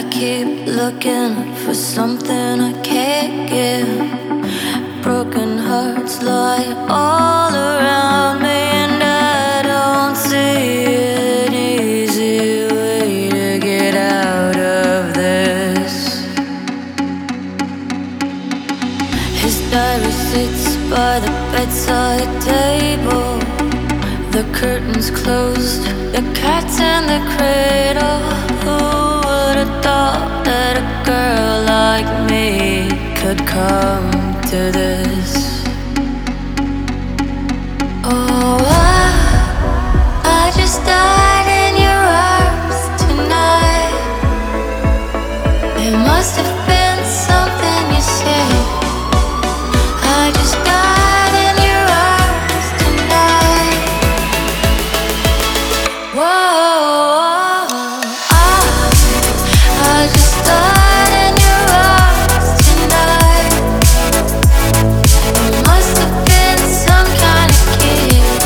keep looking for something I can't give. Broken hearts lie all around me, and I don't see an easy way to get out of this. His diary sits by the bedside table. The curtains closed, the cat's in the cradle. Who would have thought that a girl like me could come to this? Oh, I just died in your arms tonight. It must have been something you said. I just died in your arms tonight. Whoa, I just died in your arms tonight. It must have been some kind of kiss.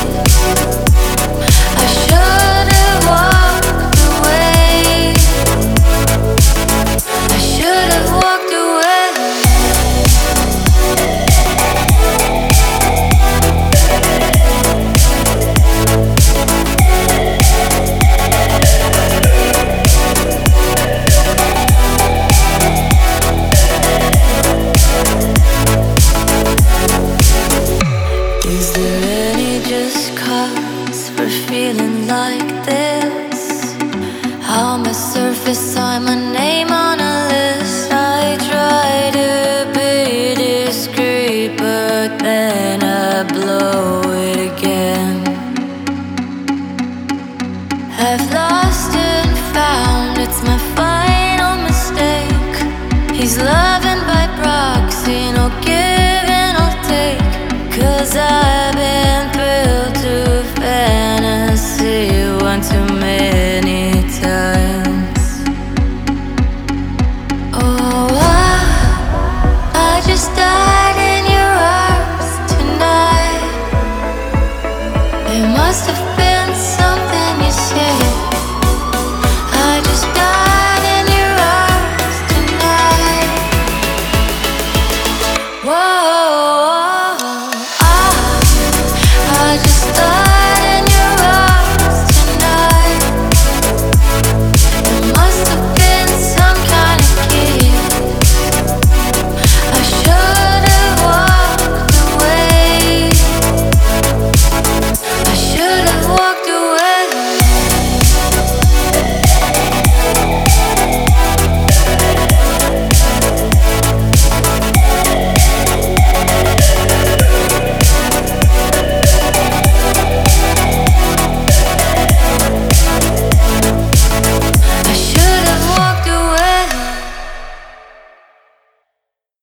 I should have walked away. I should have walked away. Is there any just cause for feeling like this? I'm a surface, I'm a name